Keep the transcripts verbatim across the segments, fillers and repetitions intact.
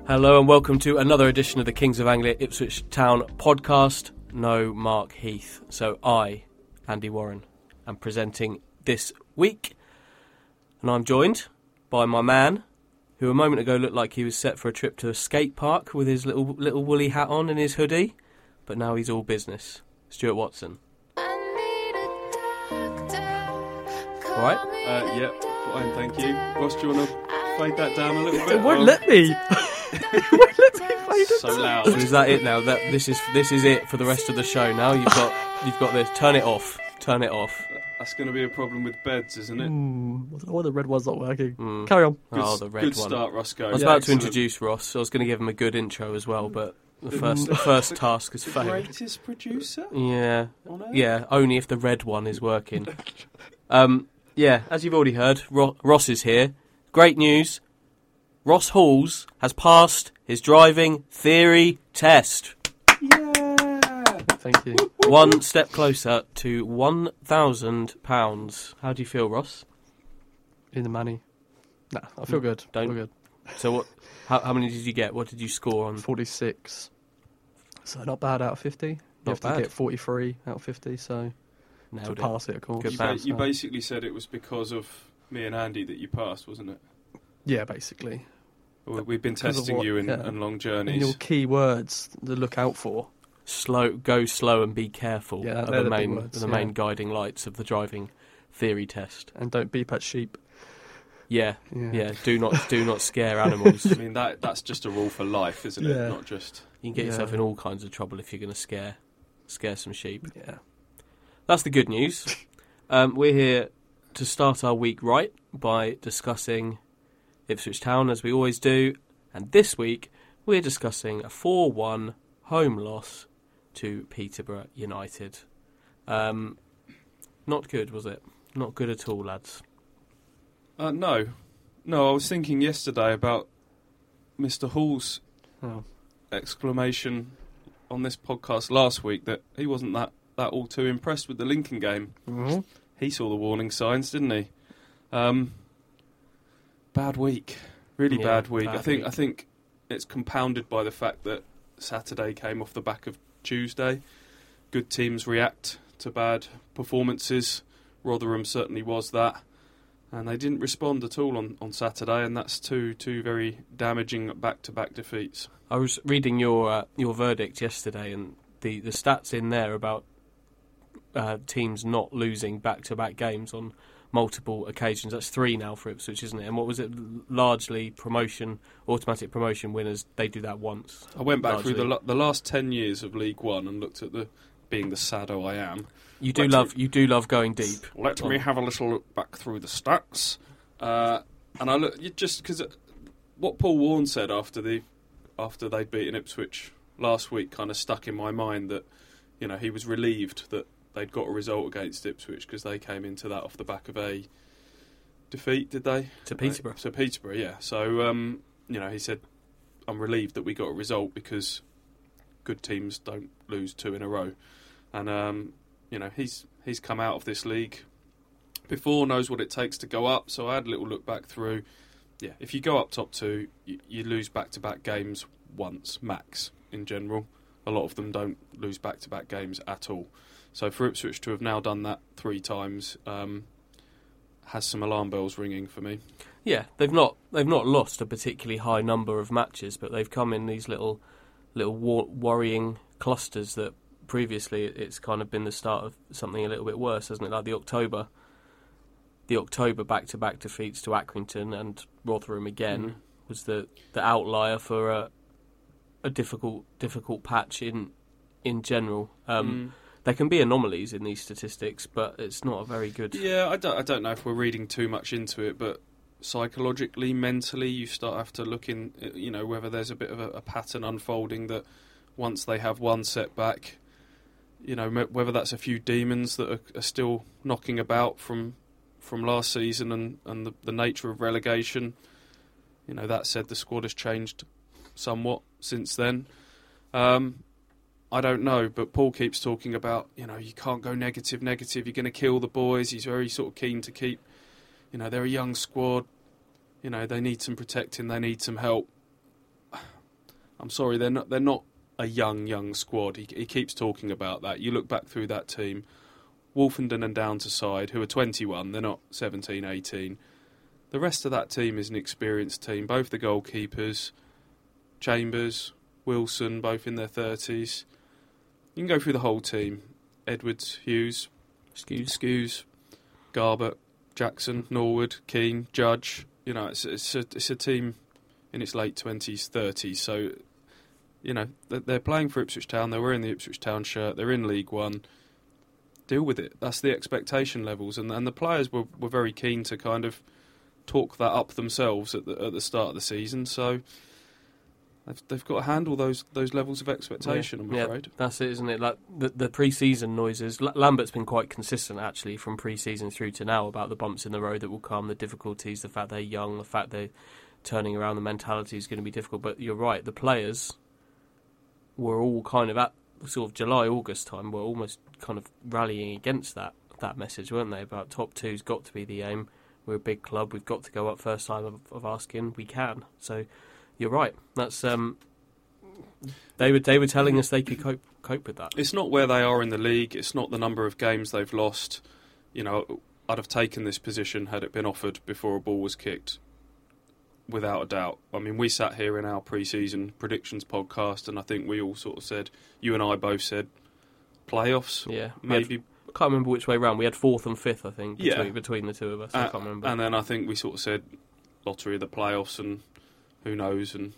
Hello and welcome to another edition of the Kings of Anglia Ipswich Town podcast. No Mark Heath. So I, Andy Warren, am presenting this week. And I'm joined by my man, who a moment ago looked like he was set for a trip to a skate park with his little little woolly hat on and his hoodie. But now he's all business. Stuart Watson. All right? Uh, yep, fine, thank you. Ross, do you want to fade that down a little bit? It won't or- let me. It won't let me fade it So down. loud. So is that it now? That this is this is it for the rest of the show now. You've got you've got this. Turn it off. Turn it off. That's going to be a problem with beds, isn't it? Mm, oh, the red one's not working. Mm. Carry on. Good, Oh, the red good one. start, Roscoe. I was Yeah, about Excellent. to introduce Ross. I was going to give him a good intro as well, but the first the first task has The failed. greatest producer Yeah, on earth? yeah. Only if the red one is working. Um, yeah, as you've already heard, Ro- Ross is here. Great news. Ross Halls has passed his driving theory test. Yeah! Thank you. One step closer to one thousand pounds. How do you feel, Ross? In the money. Nah, I feel good. Don't- I feel good. So what? How, how many did you get? What did you score on? forty-six. So not bad out of fifty. You Not have bad. to get forty-three out of fifty, so to Nailed it. pass it, of course. Good You, man. ba- you basically said it was because of me and Andy that you passed, wasn't it? Yeah, basically. We- We've been Because of testing what- you in, yeah. in long And journeys. your key words to look out for. Slow, go slow, and be careful. Yeah, are they're the the big main words, the yeah. main guiding lights of the driving theory test. And don't beep at sheep. Yeah, Yeah. yeah. Do not do not scare animals. I mean, that that's just a rule for life, isn't Yeah. it? Not just... You can get yourself Yeah. in all kinds of trouble if you're going to scare scare some sheep. Yeah. That's the good news. Um, we're here to start our week right by discussing Ipswich Town, as we always do. And this week, we're discussing a four one home loss to Peterborough United. Um, not good, was it? Not good at all, lads. Uh, no. No, I was thinking yesterday about Mister Hall's Oh. exclamation on this podcast last week that he wasn't that, that all too impressed with the Lincoln game. Mm-hmm. He saw the warning signs, didn't he? Um, bad week, really Yeah, bad week. bad I think week. I think it's compounded by the fact that Saturday came off the back of Tuesday. Good teams react to bad performances. Rotherham certainly was that, and they didn't respond at all on, on Saturday, and that's two two very damaging back-to-back defeats. I was reading your uh, your verdict yesterday, and the, the stats in there about uh, teams not losing back-to-back games on multiple occasions. That's three now for Ipswich, isn't it? And what was it? Largely promotion, automatic promotion winners. They do that once. I went back through the Largely. la- the last ten years of League One and looked at the, being the saddo I am, You do Let's- love you do love going deep. Let on- me have a little look back through the stats. Uh, and I look you just because what Paul Warne said after the after they'd beaten Ipswich last week kind of stuck in my mind, that you know he was relieved that they'd got a result against Ipswich because they came into that off the back of a defeat, did they? To Peterborough. So Peterborough, yeah. So um, you know he said, I'm relieved that we got a result because good teams don't lose two in a row, and um, you know he's he's come out of this league before, knows what it takes to go up. So I had a little look back through. Yeah, if you go up top two, you, you lose back-to-back games once, max, in general. A lot of them don't lose back-to-back games at all. So for Ipswich to have now done that three times um, has some alarm bells ringing for me. Yeah, they've not they've not lost a particularly high number of matches, but they've come in these little little war- worrying clusters that previously it's kind of been the start of something a little bit worse, hasn't it? Like the October, the October back-to-back defeats to Accrington and Rotherham again Mhm. was the, the outlier for a a difficult difficult patch in in general. Um, Mm. There can be anomalies in these statistics, but it's not a very good. Yeah, I don't, I don't know if we're reading too much into it, but psychologically, mentally, you start have to look in, you know, whether there's a bit of a, a pattern unfolding that once they have one setback, you know, m- whether that's a few demons that are, are still knocking about from from last season and, and the, the nature of relegation. You know, that said, the squad has changed somewhat since then. Um, I don't know, but Paul keeps talking about, you know, you can't go negative, negative, you're going to kill the boys. He's very sort of keen to keep, you know, they're a young squad, you know, they need some protecting, they need some help. I'm sorry, they're not. They're not a young, young squad. He, he keeps talking about that. You look back through that team, Wolfenden and Down to side, who are twenty-one. They're not seventeen, eighteen. The rest of that team is an experienced team. Both the goalkeepers, Chambers, Wilson, both in their thirties. You can go through the whole team. Edwards, Hughes, Excuse. Skews, Garbutt, Jackson, Norwood, Keane, Judge. You know, it's, it's, a, it's a team in its late twenties, thirties. So, you know, they're playing for Ipswich Town. They were in the Ipswich Town shirt. They're in League One. Deal with it. That's the expectation levels. And, and the players were, were very keen to kind of talk that up themselves at the, at the start of the season. So they've, they've got to handle those those levels of expectation, yeah. I'm yeah, afraid. That's it, isn't it? Like the, the pre-season noises. L- Lambert's been quite consistent, actually, from pre-season through to now about the bumps in the road that will come, the difficulties, the fact they're young, the fact they're turning around, the mentality is going to be difficult. But you're right, the players were all kind of at sort of July, August time, were almost kind of rallying against that that message, weren't they? About top two's got to be the aim. We're a big club. We've got to go up first time of, of asking. We can. So you're right. That's um. They were they were telling us they could cope cope with that. It's not where they are in the league. It's not the number of games they've lost. You know, I'd have taken this position had it been offered before a ball was kicked, without a doubt. I mean, we sat here in our pre-season predictions podcast, and I think we all sort of said, you and I both said, playoffs. Yeah, maybe. Had, I can't remember which way round. We had fourth and fifth, I think, between, yeah. between the two of us. Uh, I can't remember. And then I think we sort of said lottery of the playoffs, and who knows, and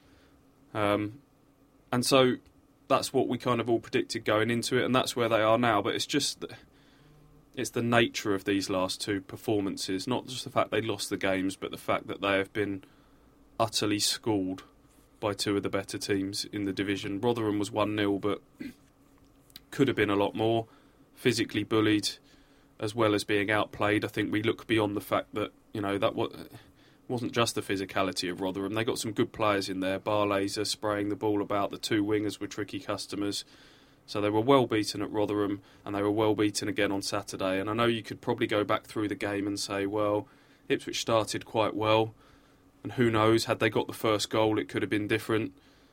um, and so that's what we kind of all predicted going into it, and that's where they are now. But it's just the, it's the nature of these last two performances, not just the fact they lost the games, but the fact that they have been utterly schooled by two of the better teams in the division. Rotherham was one nil, but could have been a lot more. Physically bullied, as well as being outplayed. I think we look beyond the fact that, you know, that wasn't just the physicality of Rotherham. They got some good players in there. Barlaser spraying the ball about. The two wingers were tricky customers. So they were well beaten at Rotherham, and they were well beaten again on Saturday. And I know you could probably go back through the game and say, well, Ipswich started quite well, and who knows, had they got the first goal, it could have been different.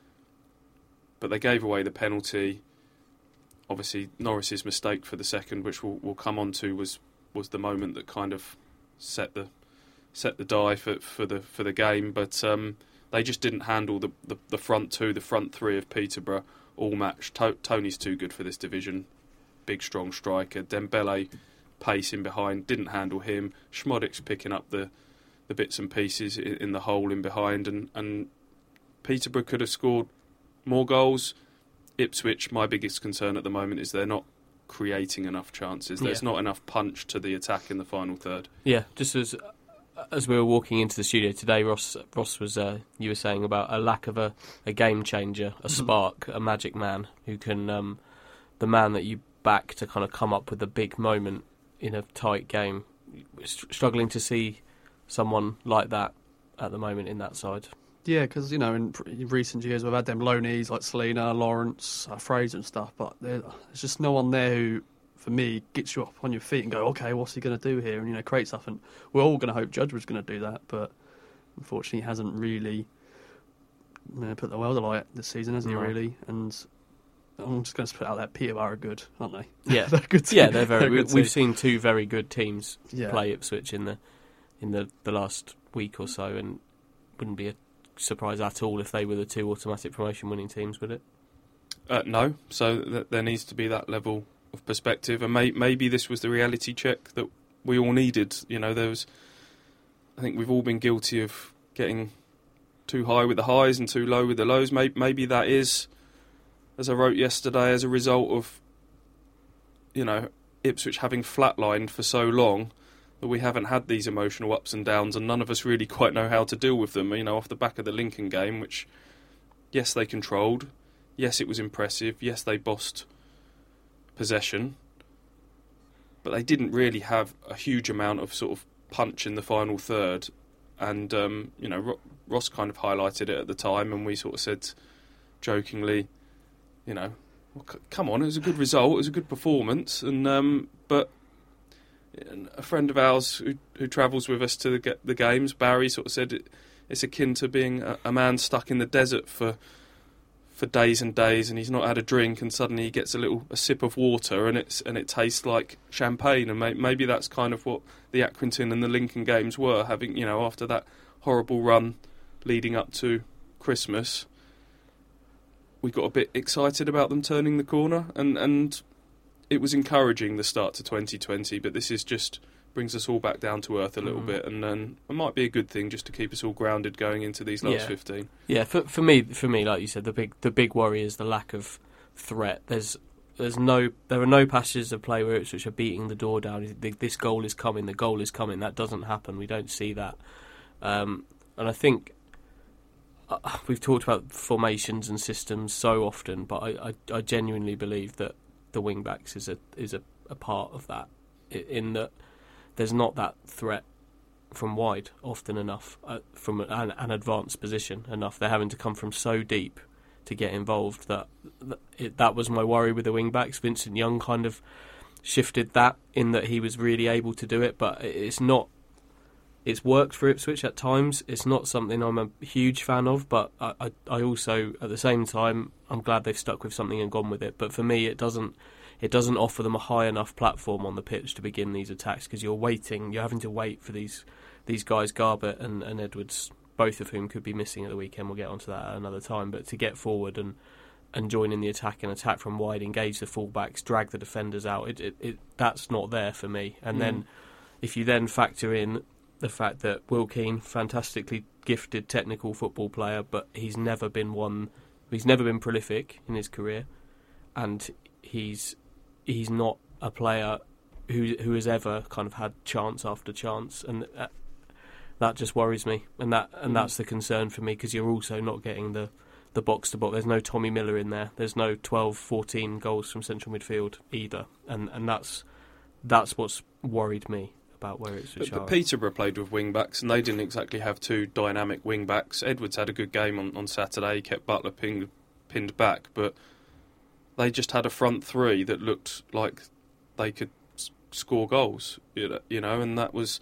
But they gave away the penalty. Obviously, Norris's mistake for the second, which we'll, we'll come on to, was, was the moment that kind of set the set the die for, for the for the game. But um, they just didn't handle the, the, the front two, the front three of Peterborough all match. To- Tony's too good for this division. Big, strong striker. Dembele pacing behind, didn't handle him. Schmodic's picking up the, the bits and pieces in, in the hole in behind, and, and Peterborough could have scored more goals. Ipswich, my biggest concern at the moment is they're not creating enough chances. There's yeah. not enough punch to the attack in the final third. Yeah, just as as we were walking into the studio today, Ross Ross was uh, you were saying about a lack of a, a game changer, a spark, a magic man who can um, the man that you back to kind of come up with a big moment in a tight game. St- struggling to see someone like that at the moment in that side. Yeah, because, you know, in, pr- in recent years we've had them loanees like Selena, Lawrence, uh, Fraser and stuff, but there, there's just no one there who, for me, gets you up on your feet and go, okay, what's he going to do here? And, you know, create stuff. And we're all going to hope Judge was going to do that, but unfortunately he hasn't really you know, put the world alight this season, has he, No. really? And I'm just going to put out that Peterborough are good, aren't they? Yeah, they're a good team. yeah, they're very. They're a we, good we've team. seen two very good teams Yeah. play Ipswich in the in the, the last week or so, and wouldn't be a surprise at all if they were the two automatic promotion winning teams, would it? Uh, no, so th- there needs to be that level of perspective, and may- maybe this was the reality check that we all needed. You know, there was, I think we've all been guilty of getting too high with the highs and too low with the lows. Maybe, maybe that is, as I wrote yesterday, as a result of, you know, Ipswich having flatlined for so long that we haven't had these emotional ups and downs, and none of us really quite know how to deal with them. You know, off the back of the Lincoln game, which, yes, they controlled, yes, it was impressive, yes, they bossed possession, but they didn't really have a huge amount of sort of punch in the final third. And um, you know, Ro- Ross kind of highlighted it at the time, and we sort of said jokingly, you know, well, c- come on, it was a good result, it was a good performance, and um, but. A friend of ours who, who travels with us to the, the games, Barry, sort of said it, it's akin to being a, a man stuck in the desert for for days and days, and he's not had a drink, and suddenly he gets a little a sip of water, and it's and it tastes like champagne, and may, maybe that's kind of what the Accrington and the Lincoln games were, having, you know, after that horrible run leading up to Christmas, we got a bit excited about them turning the corner, and and it was encouraging, the start to twenty twenty, but this is just brings us all back down to earth a little mm. bit, and then it might be a good thing just to keep us all grounded going into these last yeah. fifteen. Yeah, for for me, for me, like you said, the big the big worry is the lack of threat. There's there's no there are no passages of play where Ipswich are beating the door down. This goal is coming. The goal is coming. That doesn't happen. We don't see that, um, and I think uh, we've talked about formations and systems so often, but I, I, I genuinely believe that the wing backs is a is a, a part of that, in that there's not that threat from wide often enough, uh, from an, an advanced position enough. They're having to come from so deep to get involved that that, it, that was my worry with the wing backs. Vincent Young kind of shifted that, in that he was really able to do it, but it's not. It's worked for Ipswich at times. It's not something I'm a huge fan of, but I, I, I also, at the same time, I'm glad they've stuck with something and gone with it. But for me, it doesn't. It doesn't offer them a high enough platform on the pitch to begin these attacks, because you're waiting, you're having to wait for these these guys, Garbutt and, and Edwards, both of whom could be missing at the weekend. We'll get onto that at another time. But to get forward and, and join in the attack and attack from wide, engage the fullbacks, drag the defenders out, it, it, it that's not there for me. And mm. then if you then factor in the fact that Will Keane, fantastically gifted technical football player, but he's never been one, he's never been prolific in his career, and he's he's not a player who who has ever kind of had chance after chance, and that, that just worries me, and that and mm. that's the concern for me, because you're also not getting the, the box to box. There's no Tommy Miller in there. There's no twelve, fourteen goals from central midfield either, and and that's that's what's worried me about where it's. But, but Peterborough played with wing backs, and they didn't exactly have two dynamic wing backs. Edwards had a good game on, on Saturday. He kept Butler pinned pinned back, but they just had a front three that looked like they could s- score goals, you know, and that was...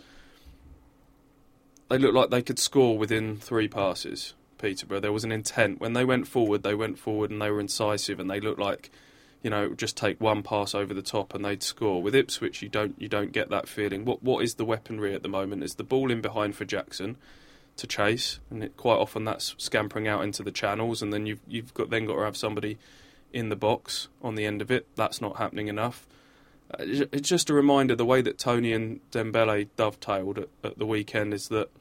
They looked like they could score within three passes, Peterborough. There was an intent. When they went forward, they went forward and they were incisive, and they looked like, you know, it would just take one pass over the top and they'd score. With Ipswich, you don't you don't get that feeling. What What is the weaponry at the moment? Is the ball in behind for Jackson to chase, and it, quite often that's scampering out into the channels, and then you've, you've got then got to have somebody in the box on the end of it. That's not happening enough. Uh, it's just a reminder, the way that Tony and Dembele dovetailed at, at the weekend is that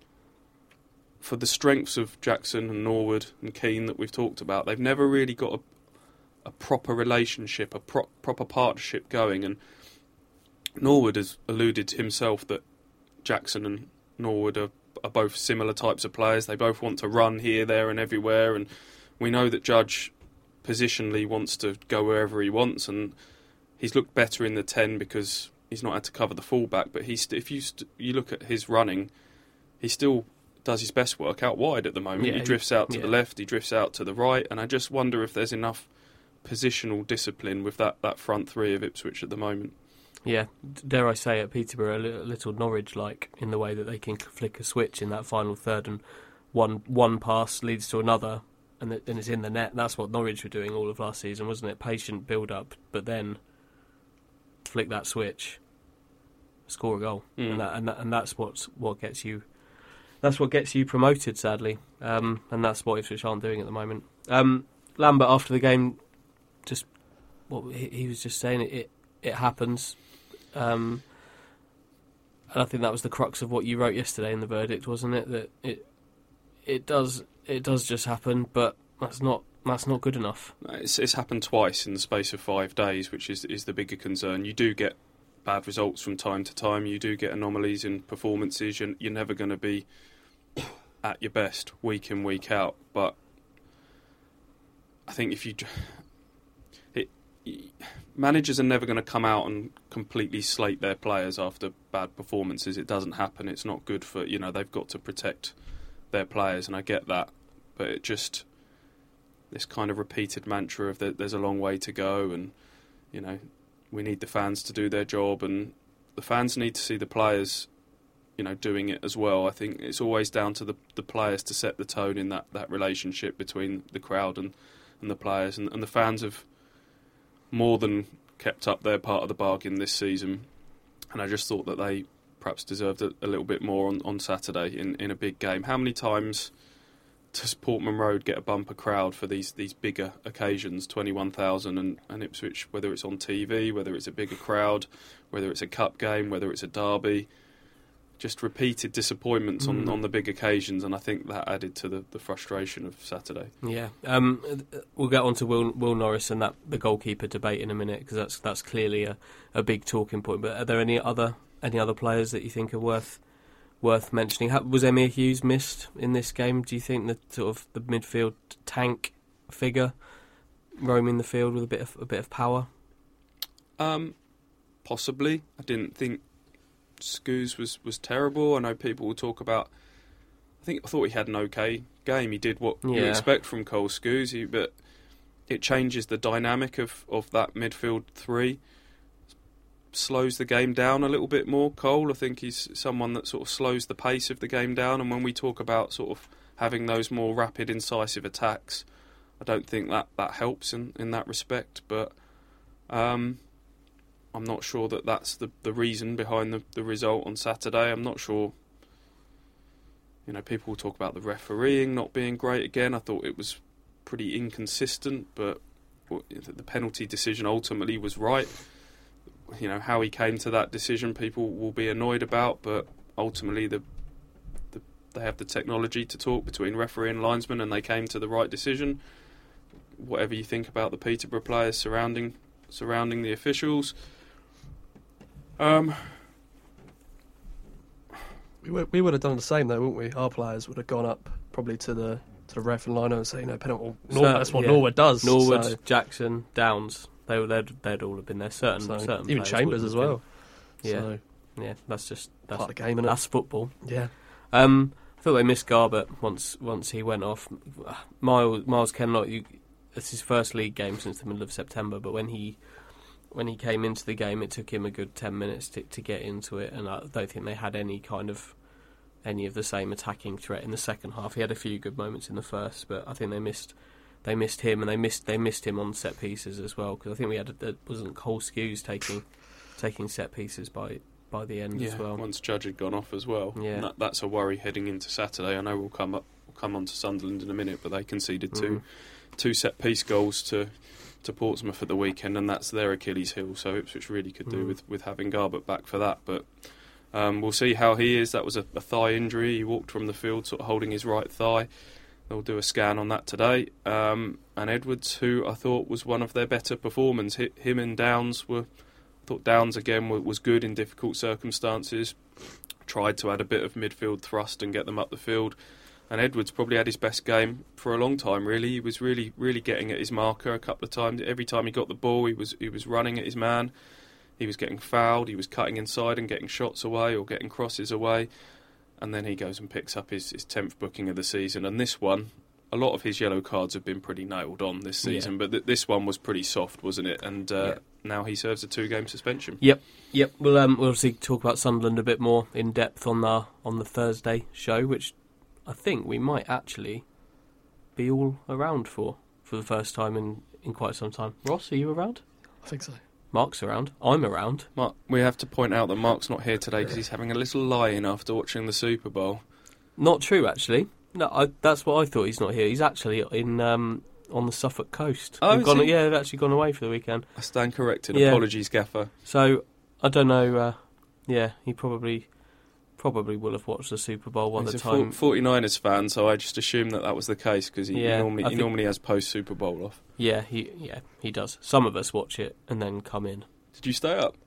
for the strengths of Jackson and Norwood and Keane that we've talked about, they've never really got a, a proper relationship, a pro- proper partnership going. And Norwood has alluded himself that Jackson and Norwood are, are both similar types of players. They both want to run here, there and everywhere, and we know that Judge positionally wants to go wherever he wants, and he's looked better in the ten because he's not had to cover the fullback. But he's st- if you st- you look at his running, he still does his best work out wide at the moment. Yeah, he drifts out to yeah. the left, he drifts out to the right, and I just wonder if there's enough positional discipline with that, that front three of Ipswich at the moment. Yeah, dare I say it, Peterborough a little Norwich-like in the way that they can flick a switch in that final third, and one one pass leads to another, and then it's in the net. That's what Norwich were doing all of last season, wasn't it? Patient build-up, but then flick that switch, score a goal, mm. and, that, and, that, and that's what's, what gets you. That's what gets you promoted, sadly, um, and that's what Ipswich aren't doing at the moment. Um, Lambert, after the game, just well, he, he was just saying it. It, it happens, um, and I think that was the crux of what you wrote yesterday in the verdict, wasn't it? That it it does it does just happen, but that's not that's not good enough. It's, it's happened twice in the space of five days, which is is the bigger concern. You do get bad results from time to time. You do get anomalies in performances. You're, you're never going to be at your best week in, week out. But I think if you... It, managers are never going to come out and completely slate their players after bad performances. It doesn't happen. It's not good for... You know, they've got to protect their players, and I get that. But it just... This kind of repeated mantra of that there's a long way to go, and, you know, we need the fans to do their job, and the fans need to see the players, you know, doing it as well. I think it's always down to the the players to set the tone in that, that relationship between the crowd and, and the players, and, and the fans have more than kept up their part of the bargain this season. And I just thought that they perhaps deserved a, a little bit more on, on Saturday in, in a big game. How many times does Portman Road get a bumper crowd for these, these bigger occasions, twenty-one thousand, and, and Ipswich, whether it's on T V, whether it's a bigger crowd, whether it's a cup game, whether it's a derby, just repeated disappointments on, Mm. on the big occasions, and I think that added to the, the frustration of Saturday. Yeah, um, we'll get on to Will, Will Norris and that the goalkeeper debate in a minute, because that's that's clearly a, a big talking point. But are there any other any other players that you think are worth worth mentioning? How, was Emir Hughes missed in this game? Do you think the sort of the midfield tank figure roaming the field with a bit of a bit of power? Um, possibly. I didn't think Scouse was, was terrible. I know people will talk about. I think I thought he had an okay game. He did what you Yeah. expect from Cole Scouse, he- but it changes the dynamic of, of that midfield three. Slows the game down a little bit more. Cole, I think he's someone that sort of slows the pace of the game down. And when we talk about sort of having those more rapid, incisive attacks, I don't think that, that helps in, in that respect. But um, I'm not sure that that's the, the reason behind the, the result on Saturday. I'm not sure. You know, people will talk about the refereeing not being great again. I thought it was pretty inconsistent, but the penalty decision ultimately was right. You know, how he came to that decision, people will be annoyed about, but ultimately the, the they have the technology to talk between referee and linesman, and they came to the right decision. Whatever you think about the Peterborough players surrounding surrounding the officials, um, We would, we would have done the same though, wouldn't we? Our players would have gone up probably to the to the ref and liner and say, you know, penalty. So, Nor- that's what yeah. Norwood does. Norwood, so- Jackson, Downs. They were they'd, they'd all have been there. Certain, so, certain even players Chambers would as have been. well. Yeah, So, yeah. That's just that's part of the game, innit? that's football. Yeah. Um, I thought they missed Garbutt once once he went off. Miles Miles Kenlock, you, it's his first league game since the middle of September. But when he when he came into the game, it took him a good ten minutes to, to get into it, and I don't think they had any kind of any of the same attacking threat in the second half. He had a few good moments in the first, but I think they missed they missed him, and they missed they missed him on set pieces as well, because I think we had a, wasn't Cole Scouse taking taking set pieces by by the end yeah, as well. once Judge had gone off as well. Yeah. And that, that's a worry heading into Saturday. I know we'll come up we'll come on to Sunderland in a minute, but they conceded two Mm. two set piece goals to to Portsmouth at the weekend, and that's their Achilles heel. So Ipswich really could do Mm. with, with having Garbutt back for that. But um, we'll see how he is. That was a, a thigh injury. He walked from the field sort of holding his right thigh. They'll do a scan on that today. Um, and Edwards, who I thought was one of their better performers, hit him and Downs were. I thought Downs again was good in difficult circumstances. Tried to add a bit of midfield thrust and get them up the field. And Edwards probably had his best game for a long time, really. He was really, really getting at his marker a couple of times. Every time he got the ball, he was he was running at his man. He was getting fouled. He was cutting inside and getting shots away or getting crosses away. And then he goes and picks up his, his tenth booking of the season. And this one, a lot of his yellow cards have been pretty nailed on this season, Yeah. but th- this one was pretty soft, wasn't it? And uh, Yeah. now he serves a two-game suspension. Yep, yep. We'll um, we'll obviously talk about Sunderland a bit more in depth on the on the Thursday show, which I think we might actually be all around for for the first time in, in quite some time. Ross, are you around? I think so. Mark's around. I'm around. Mark, we have to point out that Mark's not here today because he's having a little lie-in after watching the Super Bowl. Not true, actually. No, I, that's what I thought. He's not here. He's actually in um, on the Suffolk coast. Oh, They've is gone, he? yeah, they've actually gone away for the weekend. I stand corrected. Yeah. Apologies, Gaffer. So I don't know. Uh, yeah, he probably probably will have watched the Super Bowl at He's the a time. for- 49ers fan, so I just assumed that that was the case because he, Yeah, he normally I he think- normally has post Super Bowl off. Yeah, he yeah he does. Some of us watch it and then come in. Did you stay up?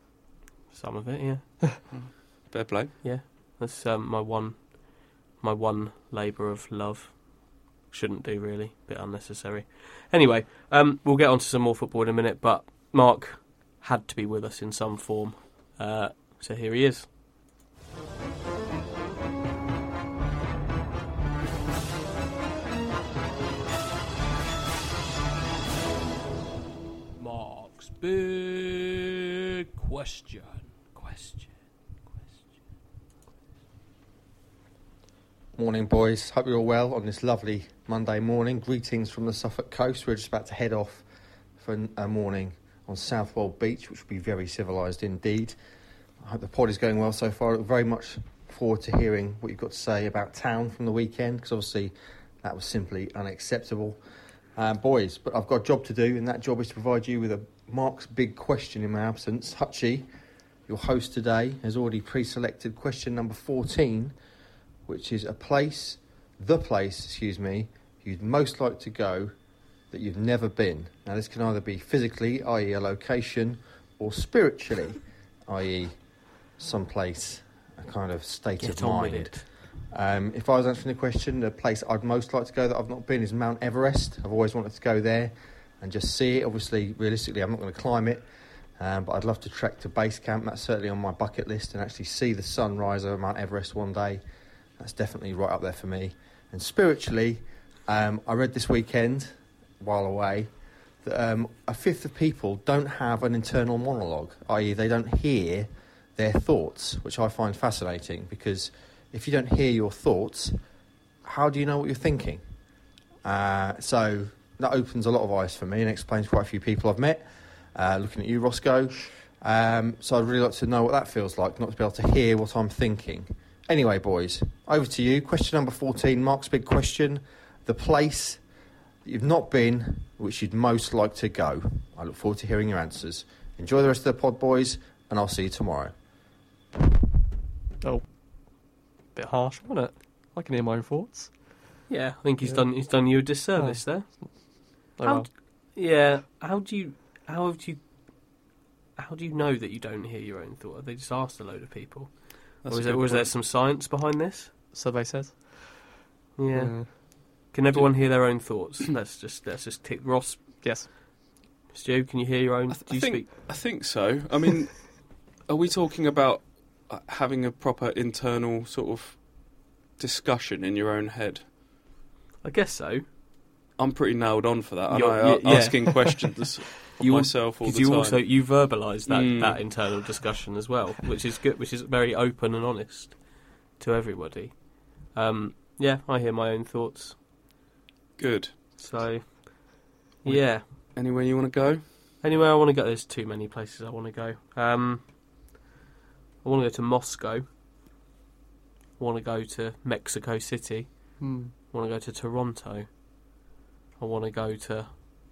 Some of it, yeah. Fair play. Yeah, that's um, my one, my one labour of love. Shouldn't do really, bit unnecessary. Anyway, um, we'll get on to some more football in a minute. But Mark had to be with us in some form, uh, so here he is. Mark's big question. Question. Morning, boys. Hope you're all well on this lovely Monday morning. Greetings from the Suffolk coast. We're just about to head off for a morning on Southwold Beach, which will be very civilised indeed. I hope the pod is going well so far. I look very much forward to hearing what you've got to say about town from the weekend, because obviously that was simply unacceptable. Uh, boys, but I've got a job to do, and that job is to provide you with a Mark's big question in my absence. Hutchie, your host today, has already pre-selected question number fourteen, which is a place, the place, excuse me, you'd most like to go that you've never been. Now, this can either be physically, that is a location, or spiritually, that is some place, a kind of state Get of on mind. with it. Um, if I was answering the question, the place I'd most like to go that I've not been is Mount Everest. I've always wanted to go there and just see it. Obviously, realistically, I'm not going to climb it, um, but I'd love to trek to base camp. That's certainly on my bucket list, and actually see the sun rise over Mount Everest one day. That's definitely right up there for me. And spiritually, um, I read this weekend, while away, that um, a fifth of people don't have an internal monologue, that is they don't hear their thoughts, which I find fascinating, because if you don't hear your thoughts, how do you know what you're thinking? Uh, so that opens a lot of eyes for me and explains quite a few people I've met. Uh, looking at you, Roscoe. Um, so I'd really like to know what that feels like, not to be able to hear what I'm thinking. Anyway, boys, over to you. Question number fourteen, Mark's big question. The place that you've not been, which you'd most like to go. I look forward to hearing your answers. Enjoy the rest of the pod, boys, and I'll see you tomorrow. Oh, bit harsh, wasn't it? I can hear my own thoughts. Yeah, I think he's Yeah. done. He's done you a disservice Oh. there. Oh, How well. d- yeah. How do you? How do you? How do you know that you don't hear your own thought? Have they just asked a load of people? That's or a was, there, good was there point. some science behind this? Survey says. Yeah. Uh, Can everyone hear their own thoughts? let's just let's just tick. Ross, yes. Stu, can you hear your own? I, th- do you I think speak? I think so. I mean, are we talking about uh, having a proper internal sort of discussion in your own head? I guess so. I'm pretty nailed on for that. And You're- I uh, yeah. asking questions of You al- myself all the Because you time. also you verbalise that Mm. that internal discussion as well, which is good. Which is very open and honest to everybody. Um, yeah, I hear my own thoughts. Good. So, Wait. yeah. Anywhere you want to go? Anywhere I want to go, there's too many places I want to go. Um, I want to go to Moscow. I want to go to Mexico City. Hmm. I want to go to Toronto. I want to go to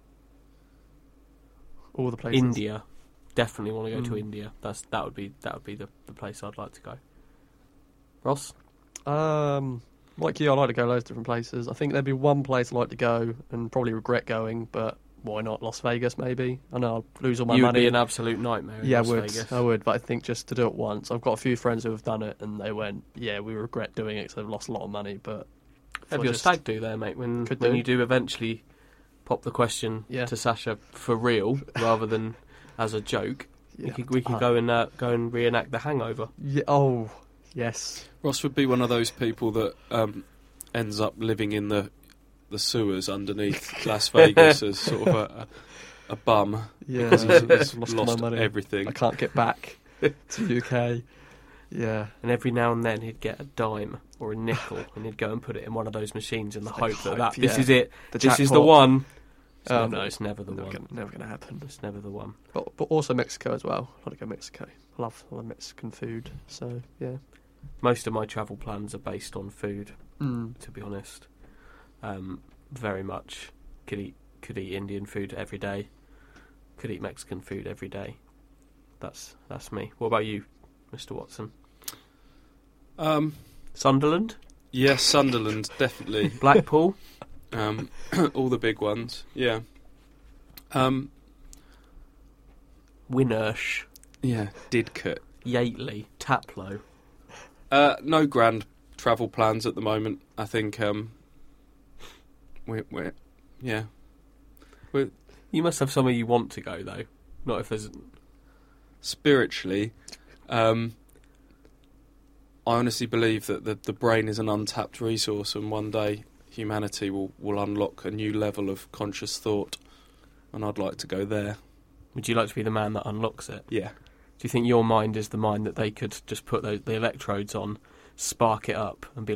All the places. India. Definitely want to go to Mm. India. That's that would be that would be the, the place I'd like to go. Ross? Um, like you, I like to go loads of different places. I think there'd be one place I'd like to go and probably regret going, but why not Las Vegas? Maybe. I know I'll lose all my you would money. be an absolute nightmare in yeah, Las I would. Vegas. I would, but I think just to do it once. I've got a few friends who have done it, and they went, "Yeah, we regret doing it because they've lost a lot of money." But Have I your just- stag do there, mate, when Could when do. you do eventually pop the question Yeah. to Sasha for real rather than as a joke. We Yeah. could we could Uh, go and uh, go and reenact The Hangover. Yeah. Oh, yes. Ross would be one of those people that um, ends up living in the the sewers underneath Las Vegas as sort of a, a, a bum Yeah. because he's, he's lost, lost my money. everything. I can't get back to U K. Yeah. And every now and then he'd get a dime or a nickel and he'd go and put it in one of those machines in the It's hope like that, hope, that this yeah. is it. The This is the jackpot. one. It's, Oh, never, no. it's never the Never one. gonna, never gonna happen. It's never the one. But but also Mexico as well. I want to go Mexico. I love I love Mexican food. So yeah. Most of my travel plans are based on food, Mm. to be honest. Um, very much could eat could eat Indian food every day. Could eat Mexican food every day. That's that's me. What about you, Mister Watson? Um, Sunderland, yes, Sunderland, definitely. Blackpool. Um, all the big ones, yeah. Um, Winnersh, yeah, Didcot. Yateley, Taplow. Uh, no grand travel plans at the moment. I think um, we're, we're yeah. You must have somewhere you want to go though. Not if there's. Spiritually, um, I honestly believe that the, the brain is an untapped resource, and one day humanity will, will unlock a new level of conscious thought, and I'd like to go there. Would you like to be the man that unlocks it? Yeah. Do you think your mind is the mind that they could just put those, the electrodes on, spark it up, and be like,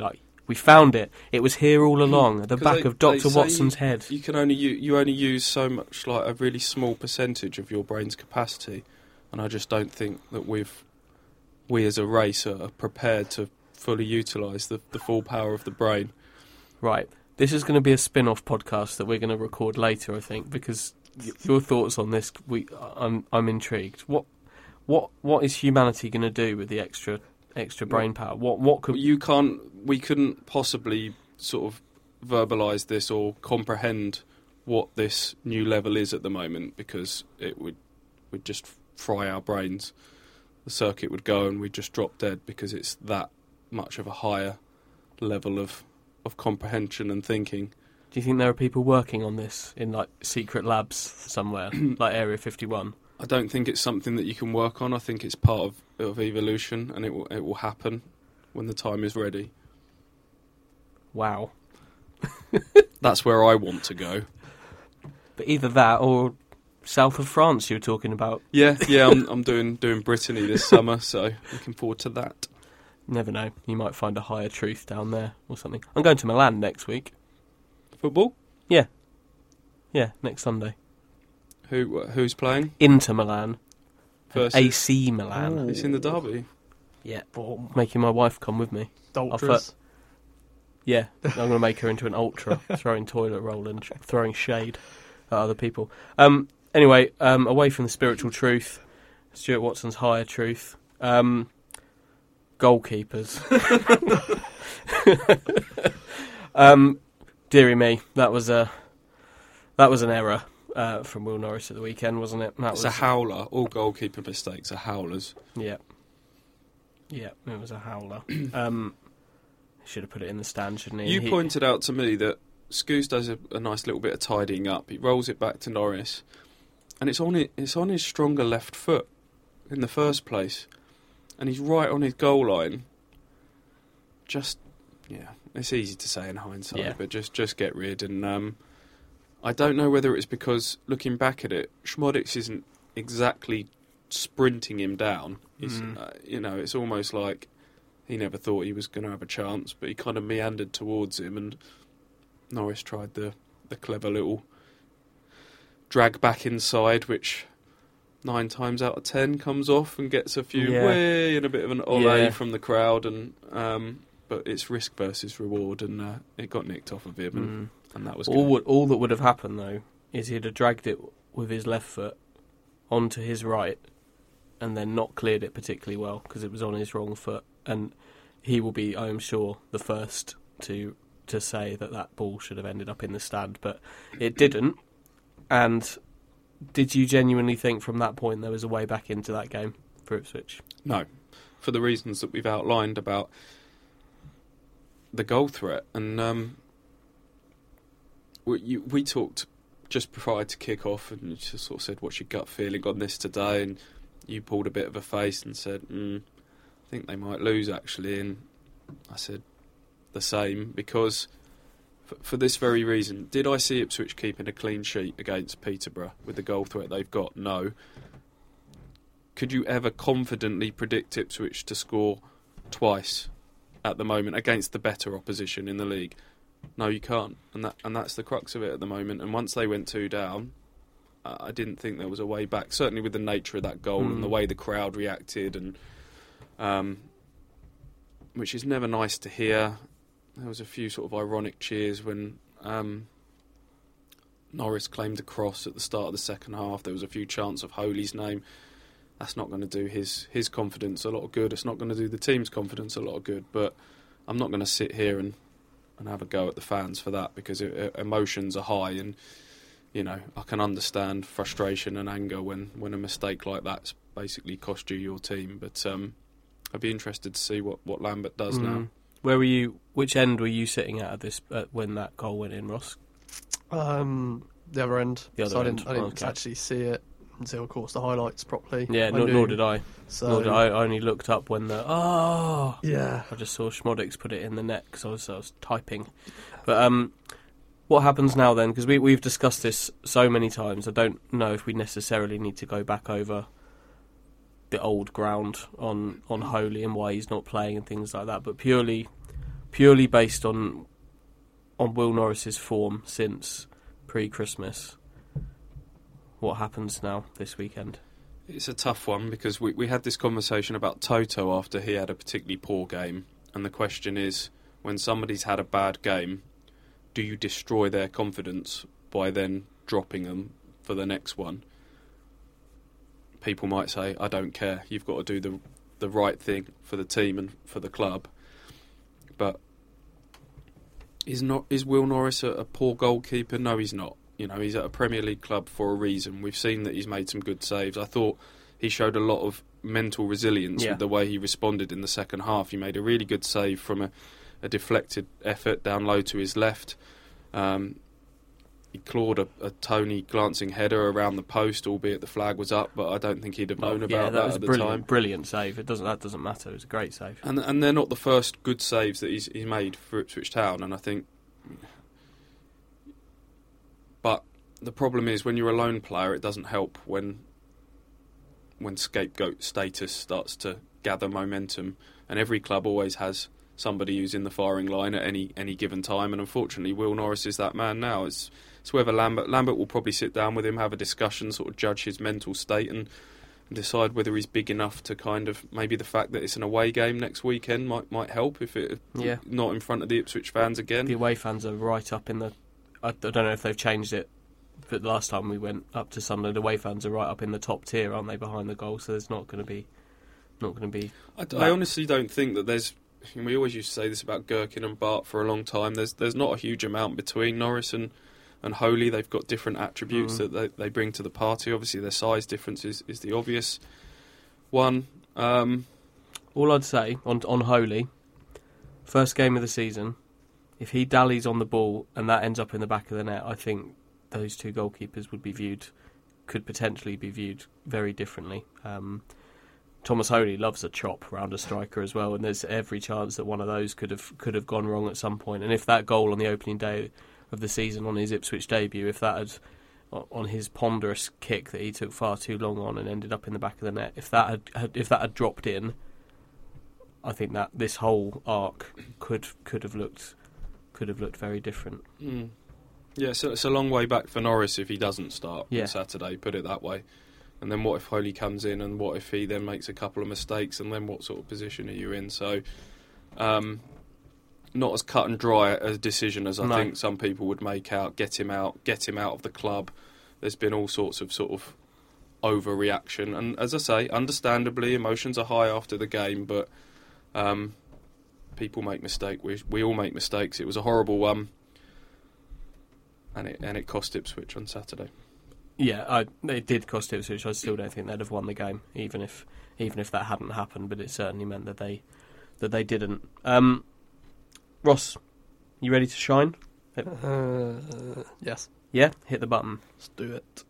We found it. It was here all along, at the 'Cause back they- of Doctor they say Watson's head. You can only u- you only use so much, like a really small percentage of your brain's capacity, and I just don't think that we've we as a race are prepared to fully utilise the, the full power of the brain. Right. This is going to be a spin-off podcast that we're going to record later, I think, because y- your thoughts on this, we, I'm I'm intrigued. What what what is humanity going to do with the extra extra brain power? What what could You can't. We couldn't possibly sort of verbalise this or comprehend what this new level is at the moment, because it would would just fry our brains. The circuit would go and we'd just drop dead, because it's that much of a higher level of of comprehension and thinking. Do you think there are people working on this in like secret labs somewhere, like Area fifty-one? I don't think it's something that you can work on. I think it's part of, of evolution, and it will it will happen when the time is ready. Wow. That's where I want to go. But either that or south of France you were talking about. Yeah, yeah. I'm I'm doing doing Brittany this summer, so looking forward to that. Never know. You might find a higher truth down there or something. I'm going to Milan next week. Football? Yeah. Yeah, next Sunday. Who who's playing? Inter Milan. Versus? A C Milan. Oh. It's in the derby. Yeah. Making my wife come with me. Ultras. Yeah, I'm going to make her into an ultra, throwing toilet roll and sh- throwing shade at other people. Um, anyway, um, away from the spiritual truth, Stuart Watson's higher truth. Um, goalkeepers. um, dearie me, that was a that was an error uh, from Will Norris at the weekend, wasn't it? That It's was a howler. All goalkeeper mistakes are howlers. Yeah, yeah, it was a howler. Um, should have put it in the stand, shouldn't he? You He- pointed out to me that Scouse does a, a nice little bit of tidying up. He rolls it back to Norris, and it's on it. It's on his stronger left foot in the first place, and he's right on his goal line. Just, yeah, it's easy to say in hindsight, Yeah. but just just get rid. And um, I don't know whether it's because looking back at it, Schmodix isn't exactly sprinting him down. He's, Mm. uh, you know, it's almost like he never thought he was going to have a chance, but he kind of meandered towards him, and Norris tried the, the clever little drag back inside, which nine times out of ten comes off and gets a few Yeah. way and a bit of an ole Yeah. from the crowd, and um, but it's risk versus reward, and uh, it got nicked off of him, and, Mm. and that was All, good. would, all that would have happened, though, is he'd have dragged it with his left foot onto his right and then not cleared it particularly well because it was on his wrong foot. And he will be, I am sure, the first to to say that that ball should have ended up in the stand, but it didn't. And did you genuinely think from that point there was a way back into that game for Ipswich? No, for the reasons that we've outlined about the goal threat. And um, we, you, we talked just prior to kick off, and you just sort of said, what's your gut feeling on this today? And you pulled a bit of a face and said, mm, I think they might lose, actually. And I said the same, because for, for this very reason. Did I see Ipswich keeping a clean sheet against Peterborough with the goal threat they've got? No. Could you ever confidently predict Ipswich to score twice at the moment against the better opposition in the league? No, you can't, and that and that's the crux of it at the moment. And once they went two down, uh, I didn't think there was a way back. Certainly with the nature of that goal Mm. and the way the crowd reacted, and um, which is never nice to hear. There was a few sort of ironic cheers when um, Norris claimed a cross at the start of the second half. There was a few chants of Holy's name. That's not going to do his, his confidence a lot of good. It's not going to do the team's confidence a lot of good. But I'm not going to sit here and, and have a go at the fans for that, because it, it, emotions are high, and you know I can understand frustration and anger when, when a mistake like that's basically cost you your team. But um, I'd be interested to see what, what Lambert does Mm. now. Where were you? Which end were you sitting at, at this uh, when that goal went in, Ross? Um, the other end. The other so I end, didn't, I didn't okay. actually see it until, of course, the highlights properly. Yeah, I nor, knew- nor did I. So Nor did I. I only looked up when the oh. yeah, I just saw Schmodix put it in the net because I was, I was typing. But um, what happens now then? Because we we've discussed this so many times. I don't know if we necessarily need to go back over the old ground on on Holy and why he's not playing and things like that. But purely, purely based on on Will Norris's form since pre-Christmas, what happens now this weekend? It's a tough one because we, we had this conversation about Toto after he had a particularly poor game, and the question is, when somebody's had a bad game, do you destroy their confidence by then dropping them for the next one? People might say, I don't care, you've got to do the the right thing for the team and for the club. But is not is Will Norris a, a poor goalkeeper? No, he's not. You know, he's at a Premier League club for a reason. We've seen that he's made some good saves. I thought he showed a lot of mental resilience yeah. with the way he responded in the second half. He made a really good save from a, a deflected effort down low to his left. Um, he clawed a, a Tony glancing header around the post, albeit the flag was up, but I don't think he'd have known oh, about yeah, that, that was at the brilliant, time. Brilliant save. It doesn't that doesn't matter. It was a great save. And and they're not the first good saves that he's, he's made for Ipswich Town, and I think... But the problem is, when you're a lone player, it doesn't help when when scapegoat status starts to gather momentum, and every club always has somebody who's in the firing line at any any given time, and unfortunately Will Norris is that man now. It's, it's whether Lambert Lambert will probably sit down with him, have a discussion, sort of judge his mental state and, and decide whether he's big enough to kind of, maybe the fact that it's an away game next weekend might might help, if it yeah. not in front of the Ipswich fans again. The away fans are right up in the... I don't know if they've changed it, but last time we went up to Sunderland, away fans are right up in the top tier, aren't they, behind the goal? So there's not going to be, not going to be. I, I honestly don't think that there's. We always used to say this about Gherkin and Bart for a long time. There's there's not a huge amount between Norris and, and Holy. They've got different attributes mm. that they, they bring to the party. Obviously, their size difference is, is the obvious one. Um, All I'd say on on Holy, first game of the season, if he dallies on the ball and that ends up in the back of the net, I think those two goalkeepers would be viewed, could potentially be viewed very differently. Um, Thomas Holy loves a chop round a striker as well, and there's every chance that one of those could have could have gone wrong at some point. And if that goal on the opening day of the season on his Ipswich debut, if that had, on his ponderous kick that he took far too long on and ended up in the back of the net, if that had, had if that had dropped in, I think that this whole arc could could have looked could have looked very different. Mm. Yeah, so it's a long way back for Norris if he doesn't start yeah. on Saturday, put it that way. And then what if Holy comes in, and what if he then makes a couple of mistakes, and then what sort of position are you in? So, um, not as cut and dry a decision as I no. think some people would make out. Get him out, get him out of the club. There's been all sorts of sort of overreaction. And as I say, understandably, emotions are high after the game, but um, people make mistakes. We, we all make mistakes. It was a horrible one. And it and it cost Ipswich on Saturday. Yeah, I, it did cost Ipswich. I still don't think they'd have won the game, even if even if that hadn't happened. But it certainly meant that they that they didn't. Um, Ross, you ready to shine? Uh, yes. Yeah, hit the button. Let's do it.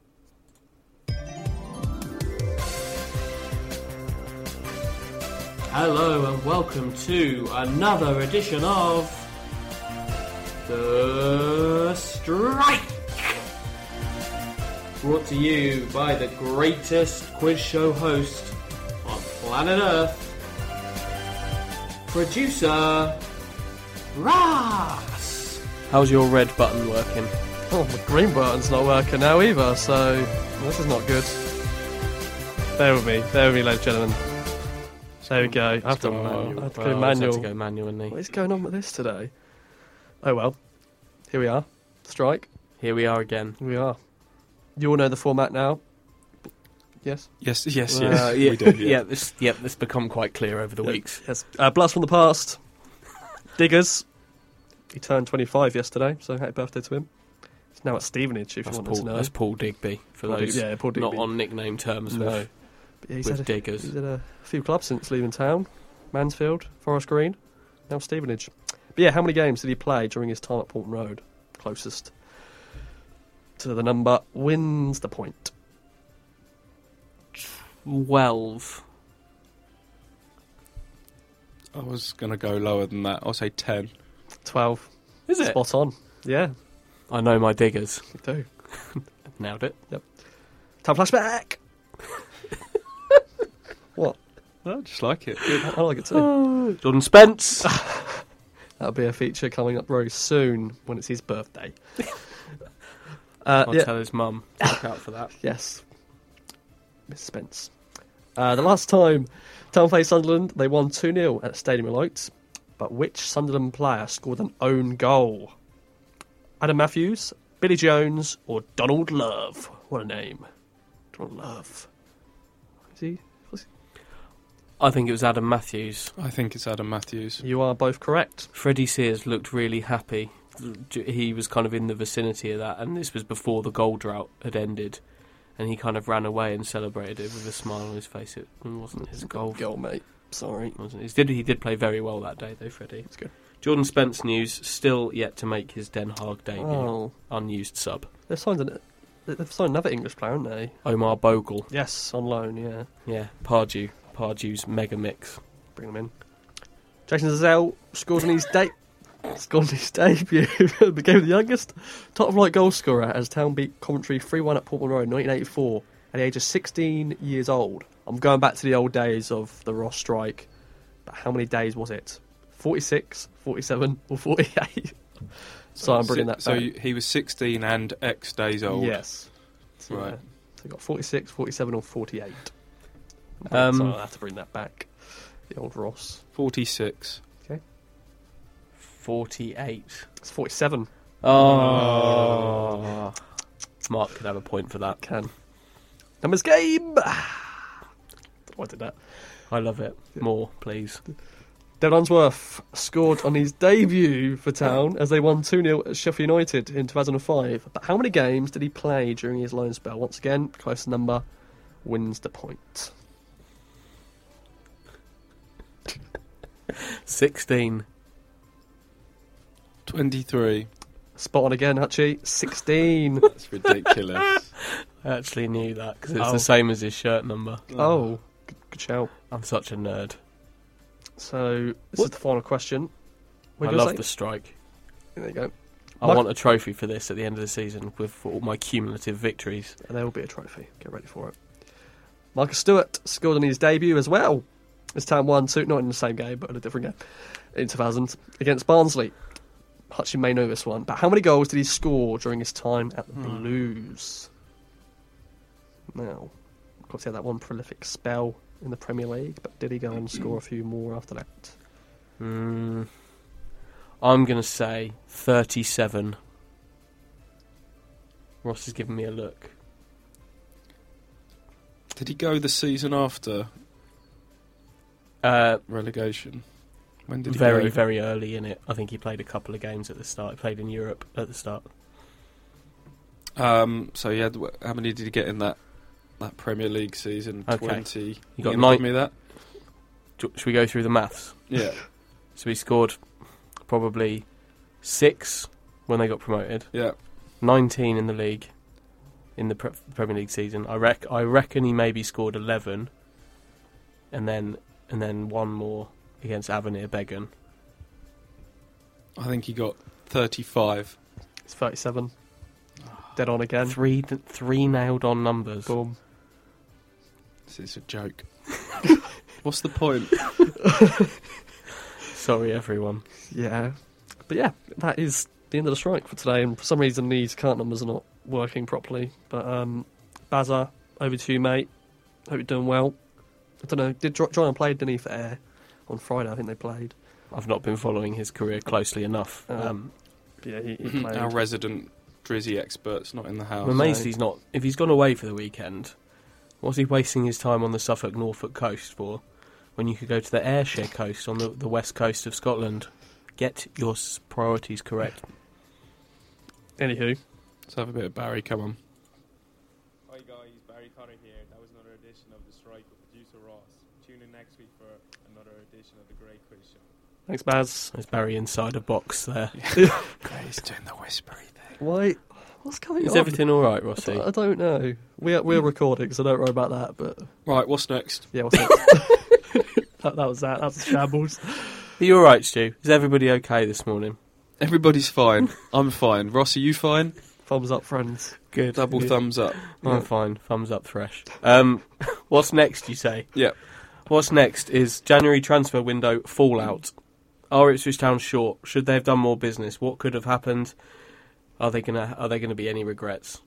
Hello and welcome to another edition of The Strike, brought to you by the greatest quiz show host on planet Earth, producer Ross. How's your red button working? Oh, the green button's not working now either, so this is not good. Bear with me, bear with me, ladies and gentlemen. There we go. I have to, manual. I have to Well, go I just manual. had to go manual, didn't he? What is going on with this today? Oh well. Here we are. Strike. Here we are again. Here we are. You all know the format now? Yes? Yes, yes, Uh, yes. yeah, We do, yeah. yeah, this, yeah, this become quite clear over the Yeah, weeks. Yes. Uh, Blast from the past. Diggers. He turned twenty-five yesterday, so happy birthday to him. He's now at Stevenage, if That's you Paul, wanted to know. that's Paul Digby, for Paul those Dig- yeah, Paul not Digby. on nickname terms No. with, But yeah, he's, with had a, diggers. he's had a few clubs since leaving town. Mansfield, Forest Green, now Stevenage. But yeah, how many games did he play during his time at Portman Road? Closest to the number wins the point. Twelve. I was going to go lower than that. I'll say ten. Twelve. Is it? Spot on. Yeah, I know my diggers. you do. Nailed it. Time flashback. What? I just like it. I like it too. Jordan Spence. That'll be a feature coming up very soon when it's his birthday. uh, I'll yeah, tell his mum to look out for that. yes. Miss Spence. Uh, the last time Town faced Sunderland, they won two nil at Stadium of Light. But which Sunderland player scored an own goal? Adam Matthews, Billy Jones, or Donald Love? What a name. Donald Love. Is he? Was I think it was Adam Matthews. I think it's Adam Matthews. he? You are both correct. Freddie Sears looked really happy. He was kind of in the vicinity of that, and this was before the goal drought had ended. And he kind of ran away and celebrated it with a smile on his face. It wasn't his goal. Goal, mate. Sorry. Wasn't it? He did, he did play very well that day, though, Freddie. That's good. Jordan Spence news, still yet to make his Den Haag debut. Oh. Unused sub. They've signed, an, they've signed another English player, haven't they? Omar Bogle. Yes, on loan, yeah. Yeah, Pardew. Pardew's mega mix. Bring them in. Jason Zell scored on his day. Scored on his debut. Became the youngest top flight goal scorer as Town beat Coventry three one at Portman Road in nineteen eighty-four at the age of sixteen years old. I'm going back to the old days of the Ross strike. But how many days was it? forty-six, forty-seven, or forty-eight? So I'm bringing that So back. you- he was sixteen and X days old. Yes. So, Right. yeah. So you got forty-six, forty-seven, or forty-eight. Um, so I'll have to bring that back. The old Ross. forty-six. forty-eight. It's forty-seven. Oh. Mark could have a point for that. Can. Numbers game! Why did that? I love it. More, please. Devon Unsworth scored on his debut for Town as they won two nil at Sheffield United in two thousand five. But how many games did he play during his loan spell? Once again, close number wins the point. sixteen. twenty-three. Spot on again, Hutchie. sixteen. That's ridiculous. I actually knew that because it's Oh. the same as his shirt number. Oh, good, good shout. I'm such a nerd. So, this What? is the final question. What I did you love say? the strike. There you go. I Mike- want a trophy for this at the end of the season with for all my cumulative victories. And there will be a trophy. Get ready for it. Marcus Stewart scored on his debut as well. As Town won two, not in the same game, but in a different game, in two thousand against Barnsley. Hutchin may know this one, but how many goals did he score during his time at the Hmm. Blues? Now, of course, he had that one prolific spell in the Premier League, but did he go and score a few more after that? Mm, I'm going to say thirty-seven. Ross is giving me a look. Did he go the season after Uh, relegation? When did he very, go? very early in it. I think he played a couple of games at the start. He played in Europe at the start. Um, so he had, how many did he get in that that Premier League season? Okay. twenty. You got gonna nine- give me that? Do- Should we go through the maths? Yeah. So he scored probably six when they got promoted, Yeah. nineteen in the league, in the pre- Premier League season. I rec- I reckon he maybe scored eleven, and then and then one more against Avenir Began. I think he got thirty-five. It's thirty-seven. Dead on again. Three three nailed on numbers. Boom. This is a joke. What's the point? Sorry, everyone. Yeah. But yeah, that is the end of the strike for today. And for some reason, these card numbers are not working properly. But um, Bazza, over to you, mate. Hope you're doing well. I don't know. Did Dr- John play, didn't he, for Air on Friday? I think they played. I've not been following his career closely enough. Oh. Um, Yeah, he, he played. Our resident Drizzy expert's not in the house. I'm amazed so- he's not. If he's gone away for the weekend, what's he wasting his time on the Suffolk Norfolk coast for? When you could go to the Ayrshire coast on the, the west coast of Scotland. Get your s- priorities correct. Anywho, Let's have a bit of Barry, come on. Hi guys, Barry Connor here. That was another edition of The Strike with producer Ross. Tune in next week for another edition of The Great Quiz Show. thanks, Baz. There's Barry inside a box there. He's doing the whispery thing. Why? What's going Is on? everything all right, I Rossi? don't, I don't know. We're we're recording, so don't worry about that. But Right, what's next? yeah, what's next? that, that was that. That was a shambles. Are you all right, Stu? Is everybody okay this morning? Everybody's fine. I'm fine. Ross, are you fine? Thumbs up, friends. Good. Double Yeah. thumbs up. I'm fine. Thumbs up, fresh. Um, what's next? You say? Yeah. What's next is January transfer window fallout. are Ipswich Town short? Should they have done more business? What could have happened? Are they gonna Are there gonna be any regrets?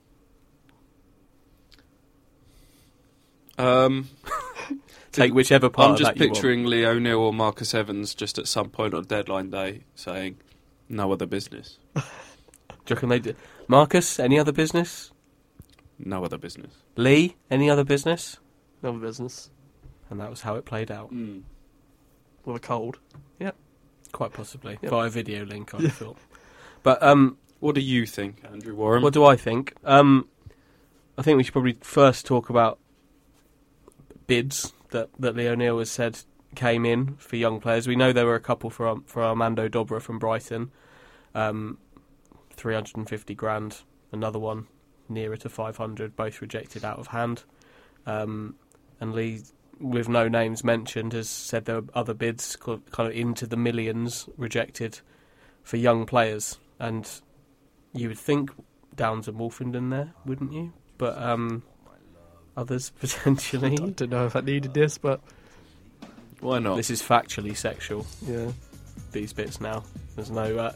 Um, Take whichever part. I'm of just that you want. picturing Lee O'Neill or Marcus Evans just at some point on deadline day saying, "No other business." Do you reckon they did? Marcus, any other business? No other business. Lee, any other business? No business. And that was how it played out. Mm. With a cold. Quite possibly. Yep. Via video link, I thought. But um, What do you think, Andrew Warren? what do I think? Um, I think we should probably first talk about bids that, that Lee O'Neill has said came in for young players. We know there were a couple for, um, for Armando Dobra from Brighton. Um, three hundred fifty grand. Another one nearer to five hundred, both rejected out of hand. Um, and Lee, with no names mentioned, has said there are other bids kind of into the millions rejected for young players. And you would think Downs and Wolfenden there, wouldn't you? But um, others potentially. I don't know if I needed this, but Why not? This is factually sexual, yeah. these bits now. There's no... Uh,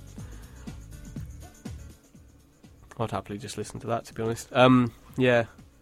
I'd happily just listen to that, to be honest. Um, yeah.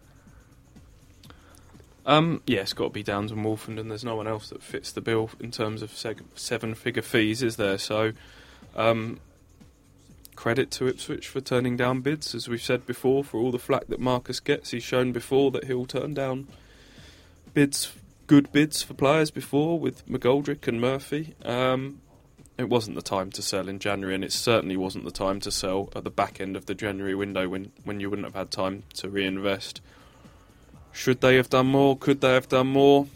Um, yeah, it's got to be Downs and Wolfenden. There's no one else that fits the bill in terms of seg- seven-figure fees, is there? So, um, credit to Ipswich for turning down bids, as we've said before. For all the flack that Marcus gets, he's shown before that he'll turn down bids, good bids for players before with McGoldrick and Murphy. Um, it wasn't the time to sell in January, and it certainly wasn't the time to sell at the back end of the January window when, when you wouldn't have had time to reinvest. Should they have done more? Could they have done more?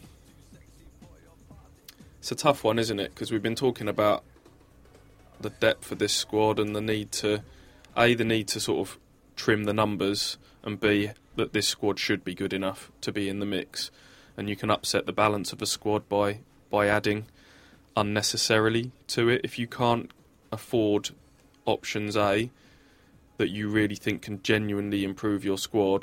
It's a tough one, isn't it? Because we've been talking about the depth of this squad and the need to, A, the need to sort of trim the numbers, and B, that this squad should be good enough to be in the mix. And you can upset the balance of a squad by, by adding unnecessarily to it. If you can't afford options A that you really think can genuinely improve your squad,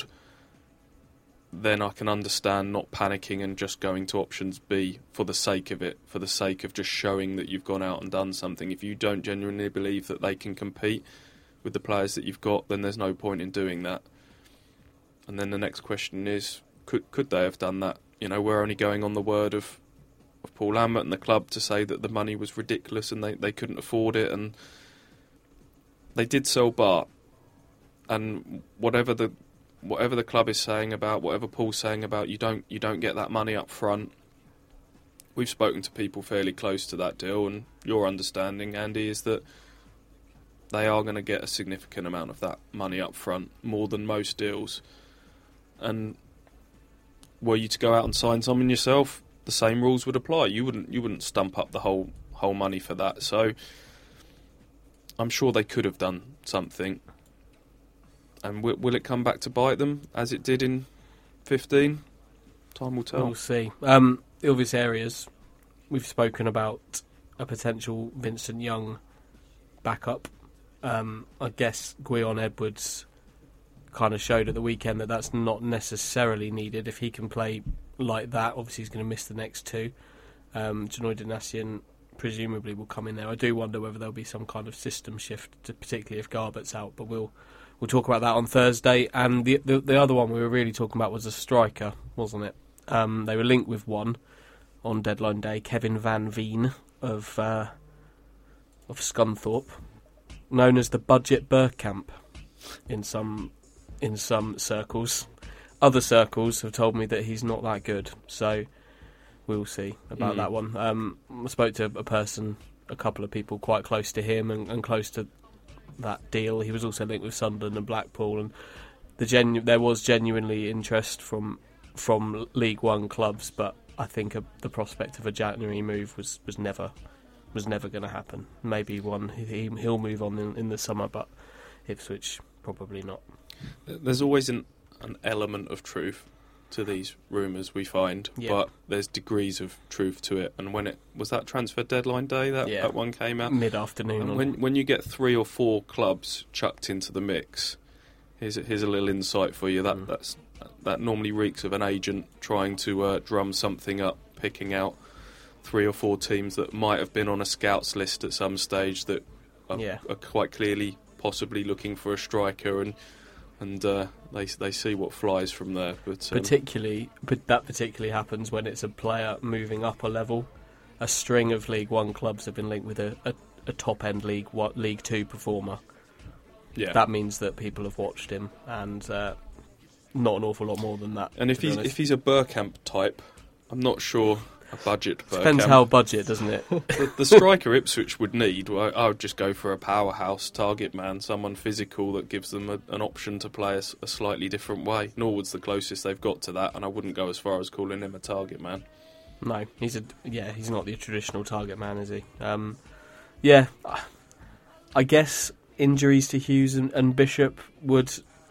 then I can understand not panicking and just going to options B for the sake of it, for the sake of just showing that you've gone out and done something. If you don't genuinely believe that they can compete with the players that you've got, then there's no point in doing that. And then the next question is, could could they have done that? You know, we're only going on the word of, of Paul Lambert and the club to say that the money was ridiculous and they, they couldn't afford it, and they did sell Bart. And whatever the Whatever the club is saying about, whatever Paul's saying about, you don't you don't get that money up front. We've spoken to people fairly close to that deal, and your understanding, Andy, is that they are going to get a significant amount of that money up front, more than most deals. And were you to go out and sign someone yourself, the same rules would apply. You wouldn't you wouldn't stump up the whole whole money for that. So I'm sure they could have done something. And will, will it come back to bite them, as it did in fifteen? Time will tell. We'll see. Um, the obvious areas, we've spoken about a potential Vincent Young backup. Um, I guess Gwion Edwards kind of showed at the weekend that that's not necessarily needed. If he can play like that, obviously he's going to miss the next two. Um, Janoy Danassian presumably will come in there. I do wonder whether there'll be some kind of system shift, to, particularly if Garbutt's out, but we'll We'll talk about that on Thursday. And the, the the other one we were really talking about was a striker, wasn't it? Um, they were linked with one on deadline day, Kevin Van Veen of uh, of Scunthorpe, known as the Budget Bergkamp in some in some circles. Other circles have told me that he's not that good, so we'll see about Mm. that one. Um, I spoke to a person, a couple of people quite close to him and, and close to that deal. He was also linked with Sunderland and Blackpool, and the genu- there was genuinely interest from from League One clubs, but I think a, the prospect of a January move was, was never was never going to happen. Maybe one he, he'll move on in, in the summer, but Ipswich probably not. There's always an, an element of truth to these rumours we find, Yeah. but there's degrees of truth to it. And when it was that transfer deadline day that, Yeah. that one came out, Mid afternoon. and when when you get three or four clubs chucked into the mix, here's a, here's a little insight for you. That Mm. that's that normally reeks of an agent trying to uh, drum something up, picking out three or four teams that might have been on a scouts list at some stage that are, Yeah. are quite clearly possibly looking for a striker, and and uh, they they see what flies from there. But um, Particularly, but that particularly happens when it's a player moving up a level. A string of League One clubs have been linked with a, a, a top-end League what League Two performer. yeah, That means that people have watched him, and uh, not an awful lot more than that. and if to be he's honest. if he's a Bergkamp type, I'm not sure a budget Bergkamp. Depends how budget, doesn't it? the, the striker Ipswich would need, well, I, I would just go for a powerhouse target man, someone physical that gives them a, an option to play a, s- a slightly different way. Norwood's the closest they've got to that, and I wouldn't go as far as calling him a target man. No, he's a yeah. He's not the traditional target man, is he? Um, yeah, I guess injuries to Hughes and, and Bishop would.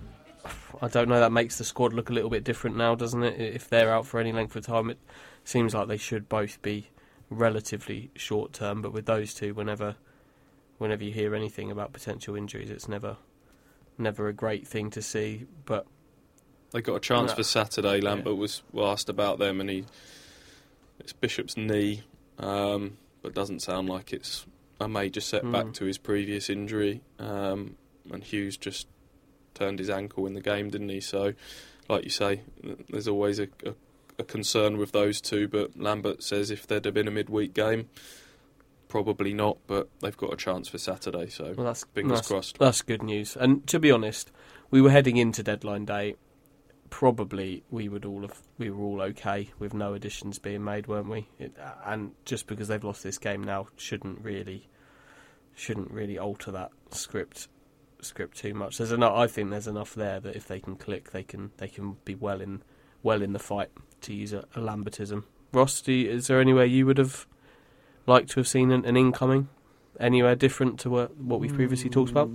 I don't know. That makes the squad look a little bit different now, doesn't it? If they're out for any length of time, it seems like they should both be relatively short term. But with those two, whenever whenever you hear anything about potential injuries, it's never never a great thing to see. But They got a chance No. for Saturday. Lambert was asked about them, and he it's Bishop's knee, um, but doesn't sound like it's a major setback Mm. to his previous injury. Um, and Hughes just turned his ankle in the game, didn't he? So, like you say, there's always a, a, a concern with those two. But Lambert says if there'd have been a midweek game, probably not. But they've got a chance for Saturday, so well, that's fingers that's, crossed. That's good news. And to be honest, we were heading into deadline day. Probably we would all have we were all okay with no additions being made, weren't we? It, and just because they've lost this game now shouldn't really shouldn't really alter that script script too much. There's enough. I think there's enough there that if they can click, they can they can be well in well in the fight, to use a, a Lambertism. Ross, do you, is there anywhere you would have liked to have seen an, an incoming? Anywhere different to what, what we've previously talked about?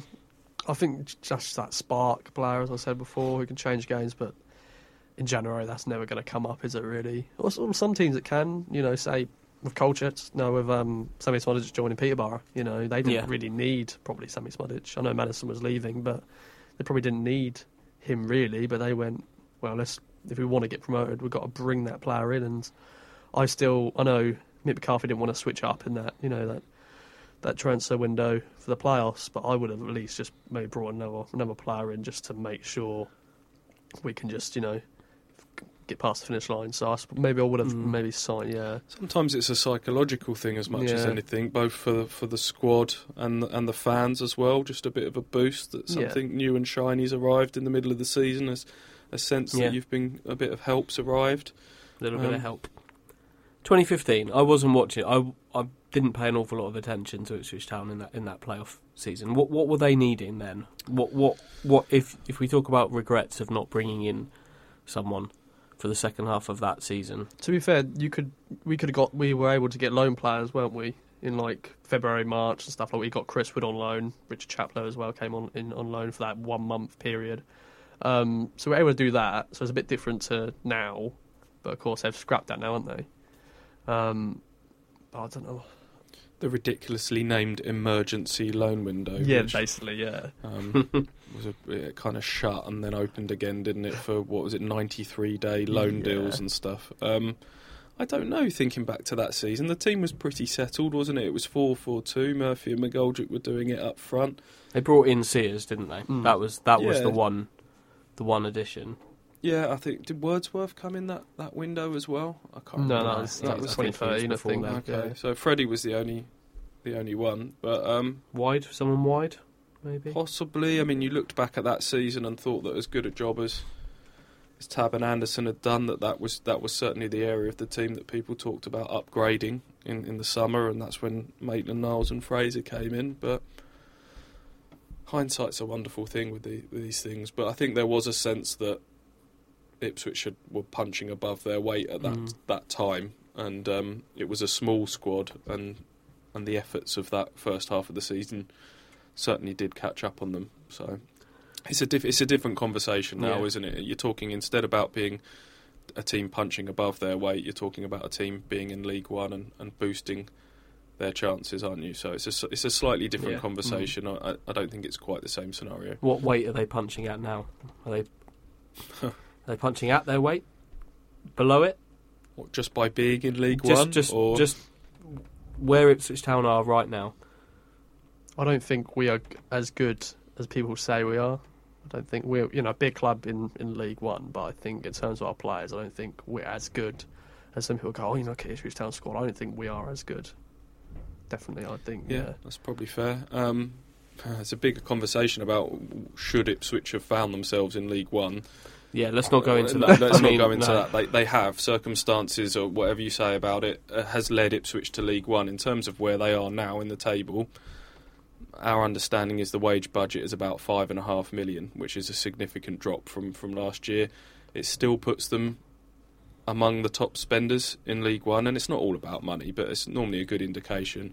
I think just that spark player, as I said before, who can change games, but in January that's never going to come up, is it really? Or some, some teams it can, you know, say with Colchett, no, with um, Sammy Smodic joining Peterborough, you know, they didn't Yeah. really need probably Sammy Smodic. I know Madison was leaving, but they probably didn't need him really, but they went, well, let's if we want to get promoted, we've got to bring that player in. And I still, I know Mick McCarthy didn't want to switch up in that, you know, that that transfer window for the playoffs, but I would have at least just maybe brought another another player in just to make sure we can just, you know, get past the finish line. So I, sp- maybe I would have Mm. maybe signed, yeah. Sometimes it's a psychological thing as much as Yeah. anything, both for the, for the squad and the, and the fans as well. Just a bit of a boost that Yeah. something new and shiny's arrived in the middle of the season, as a sense Yeah. that you've been a bit of help's arrived. A little bit Um, of help. twenty fifteen. I wasn't watching. I I didn't pay an awful lot of attention to Ipswich Town in that in that playoff season. What what were they needing then? What what what if if we talk about regrets of not bringing in someone for the second half of that season? To be fair, you could we could have got we were able to get loan players, weren't we? In like February, March and stuff like we got Chris Wood on loan, Richard Chaplow as well came on in on loan for that one month period. Um, so we were able to do that. So it's a bit different to now, but of course they've scrapped that now, haven't they? Um, I don't know. The ridiculously named emergency loan window. Yeah, which, basically, yeah. um, was a bit kind of shut and then opened again, didn't it? For what was it, ninety-three day loan Yeah. deals and stuff. Um, I don't know. Thinking back to that season, the team was pretty settled, wasn't it? It was four four two. Murphy and McGoldrick were doing it up front. They brought in Sears, didn't they? Mm. That was that was Yeah. the one, the one addition. Yeah, I think did Wordsworth come in that, that window as well? I can't No, remember. that was, Yeah, that I was think twenty it was thirteen, I before think. that. Okay, Yeah. so Freddie was the only the only one, but um, Wide, someone wide, maybe. possibly. I mean, you looked back at that season and thought that as good a job as as Tab and Anderson had done, that that was that was certainly the area of the team that people talked about upgrading in, in the summer, and that's when Maitland-Niles and Fraser came in. But hindsight's a wonderful thing with, the, with these things. But I think there was a sense that Ipswich had, were punching above their weight at that Mm. that time, and um, it was a small squad, and and the efforts of that first half of the season certainly did catch up on them. So it's a diff- it's a different conversation now, Yeah. isn't it? You're talking instead about being a team punching above their weight, you're talking about a team being in League One and, and boosting their chances, aren't you? So it's a, s- it's a slightly different Yeah. conversation. I, I don't think it's quite the same scenario. What weight are they punching at now? Are they are they punching at their weight? Below it? What, just by being in League Just, One? just, or? just where Ipswich Town are right now. I don't think we are as good as people say we are. I don't think we're, you know, a big club in, in League One, but I think in terms of our players, I don't think we're as good as some people go, oh, you know, Ipswich Town squad. I don't think we are as good. Definitely, I think. Yeah, Yeah, that's probably fair. Um, it's a bigger conversation about should Ipswich have found themselves in League One. Yeah, let's not go into No, that. Let's I not mean, go into no. that. They, they have. Circumstances or whatever you say about it uh, has led Ipswich to League One. In terms of where they are now in the table, our understanding is the wage budget is about five and a half million, which is a significant drop from, from last year. It still puts them among the top spenders in League One, and it's not all about money, but it's normally a good indication.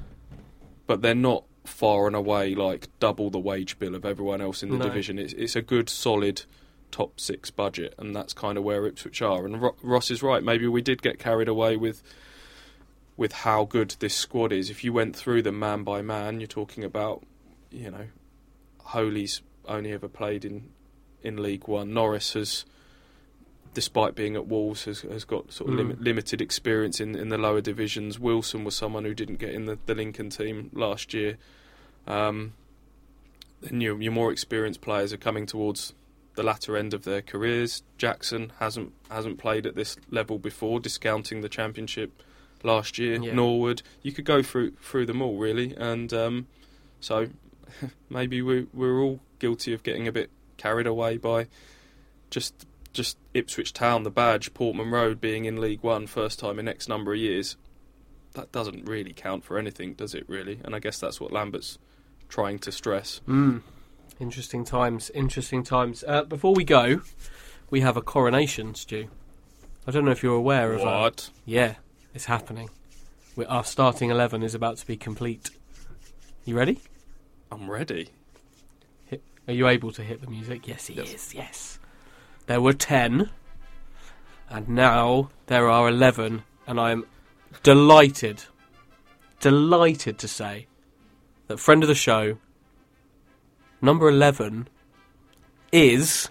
But they're not far and away like double the wage bill of everyone else in the No. division. It's, it's a good, solid top six budget, and that's kind of where Ipswich are. And Ro- Ross is right. Maybe we did get carried away with with how good this squad is. If you went through them man by man, you're talking about, you know, Holy's only ever played in in League One. Norris has, despite being at Wolves, has, has got sort of Mm. lim- limited experience in, in the lower divisions. Wilson was someone who didn't get in the, the Lincoln team last year. Um, and your, your more experienced players are coming towards the latter end of their careers. Jackson hasn't hasn't played at this level before, discounting the Championship last year. Yeah. Norwood, you could go through through them all really, and um, so maybe we we're all guilty of getting a bit carried away by just just Ipswich Town, the badge, Portman Road being in League One first time in X number of years. That doesn't really count for anything, does it really? And I guess that's what Lambert's trying to stress. Mm. Interesting times, interesting times. Uh, before we go, we have a coronation, Stu. I don't know if you're aware of that. What? Yeah, it's happening. we our starting eleven is about to be complete. You ready? I'm ready. Hit, are you able to hit the music? Yes, he is, yes. There were ten, and now there are eleven, and I am delighted, delighted to say that friend of the show, number eleven, is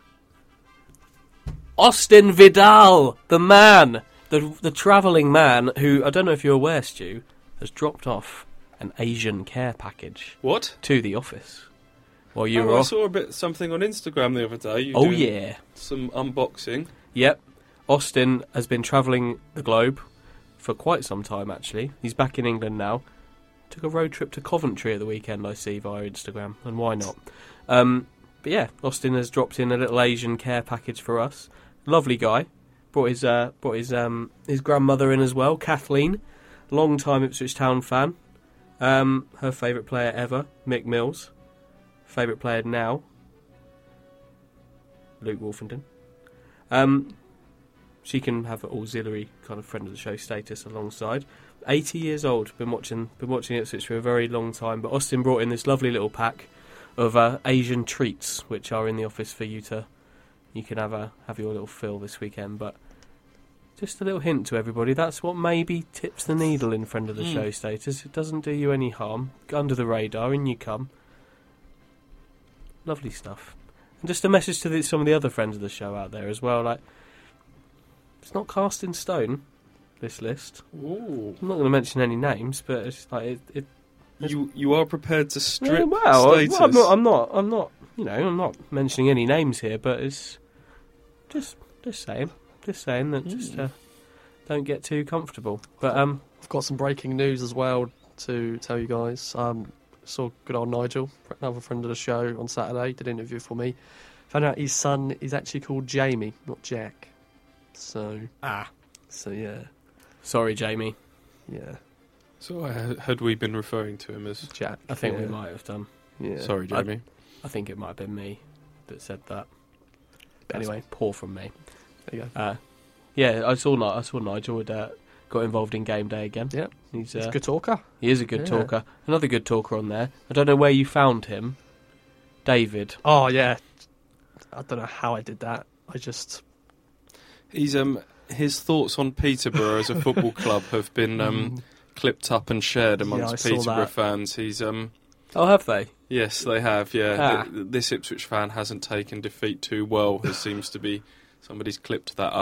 Austin Vidal, the man, the the travelling man who, I don't know if you're aware, Stu, has dropped off an Asian care package What? to the office while you Oh, were I off. saw a bit something on Instagram the other day. You Oh doing yeah, some unboxing. yep. Austin has been travelling the globe for quite some time, actually. He's back in England now. Took a road trip to Coventry at the weekend, I see, via Instagram, and why not? Um, but yeah, Austin has dropped in a little Asian care package for us. Lovely guy. Brought his uh, brought his um, his grandmother in as well, Kathleen, long time Ipswich Town fan. Um, her favourite player ever, Mick Mills. Favourite player now, Luke Wolfenden. Um, she can have an auxiliary kind of friend of the show status alongside. eighty years old, been watching been watching Ipswich for a very long time. But Austin brought in this lovely little pack of uh, Asian treats, which are in the office for you to you can have a have your little fill this weekend. But just a little hint to everybody: that's what maybe tips the needle in friend of the Mm. show status. It doesn't do you any harm. Under the radar, in you come. Lovely stuff. And just a message to the, some of the other friends of the show out there as well. Like, it's not cast in stone, this list. Ooh. I'm not going to mention any names, but it's like it. it You you are prepared to strip yeah, well, I- status. well, I'm not. I'm not. I'm not. You know, I'm not mentioning any names here, but it's just just saying, just saying that just uh, don't get too comfortable. But um, I've got some breaking news as well to tell you guys. Um, saw good old Nigel, another friend of the show, on Saturday. Did an interview for me. Found out his son is actually called Jamie, not Jack. So ah, so yeah, sorry, Jamie. yeah, So uh, had we been referring to him as? Jack. I think yeah, we might have done. Yeah. Sorry, Jamie. I think it might have been me that said that. But That's anyway, poor from me. there you go. Uh, yeah, I saw. Ni- I saw Nigel had uh, got involved in game day again. Yeah, He's, he's uh, a good talker. He is a good Yeah. talker. Another good talker on there. I don't know where you found him, David. Oh yeah, I don't know how I did that. I just He's um his thoughts on Peterborough as a football club have been um clipped up and shared Yeah, I amongst saw Peterborough that. fans. He's um Oh, have they? yes, they have. Yeah, Ah. Th- this Ipswich fan hasn't taken defeat too well. There seems to be somebody's clipped that up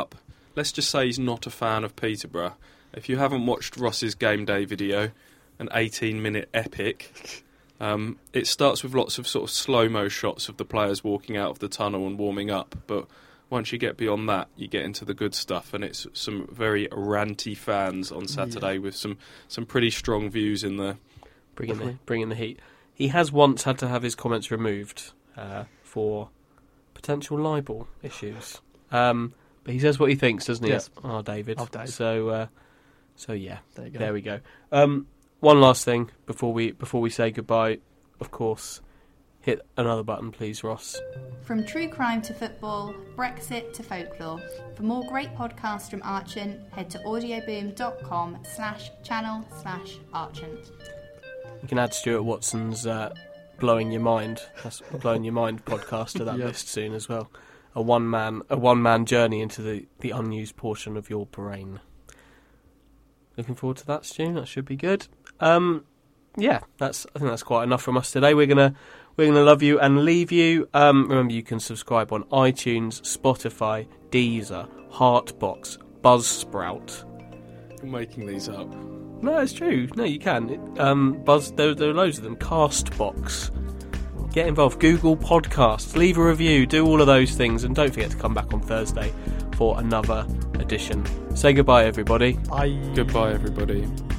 let's just say he's not a fan of Peterborough. If you haven't watched Ross's game day video, an eighteen-minute epic, um, it starts with lots of sort of slow-mo shots of the players walking out of the tunnel and warming up. But once you get beyond that, you get into the good stuff, and it's some very ranty fans on Saturday yeah. with some, some pretty strong views in there. Bringing the, bringing the heat. He has once had to have his comments removed uh, for potential libel issues. Um, but he says what he thinks, doesn't he? Yeah. Oh, David. Oh, Dave. So, uh, so yeah, there, you go. there we go. Um, one last thing before we before we say goodbye. Of course, hit another button, please, Ross. From true crime to football, Brexit to folklore. For more great podcasts from Archant, head to audioboom.com slash channel slash Archant. You can add Stuart Watson's uh, Blowing Your Mind, that's Blowing Your Mind podcast to that yep. list soon as well. A one man a one man journey into the, the unused portion of your brain. Looking forward to that, Stu. That should be good. Um, yeah, that's I think that's quite enough from us today. We're gonna we're gonna love you and leave you. Um, remember, you can subscribe on iTunes, Spotify, Deezer, Heartbox, Buzzsprout. You're making these up. No, it's true. No, you can. It, um, Buzz, there, there are loads of them. Castbox. Get involved. Google Podcasts. Leave a review. Do all of those things. And don't forget to come back on Thursday for another edition. Say goodbye, everybody. Bye. Goodbye, everybody.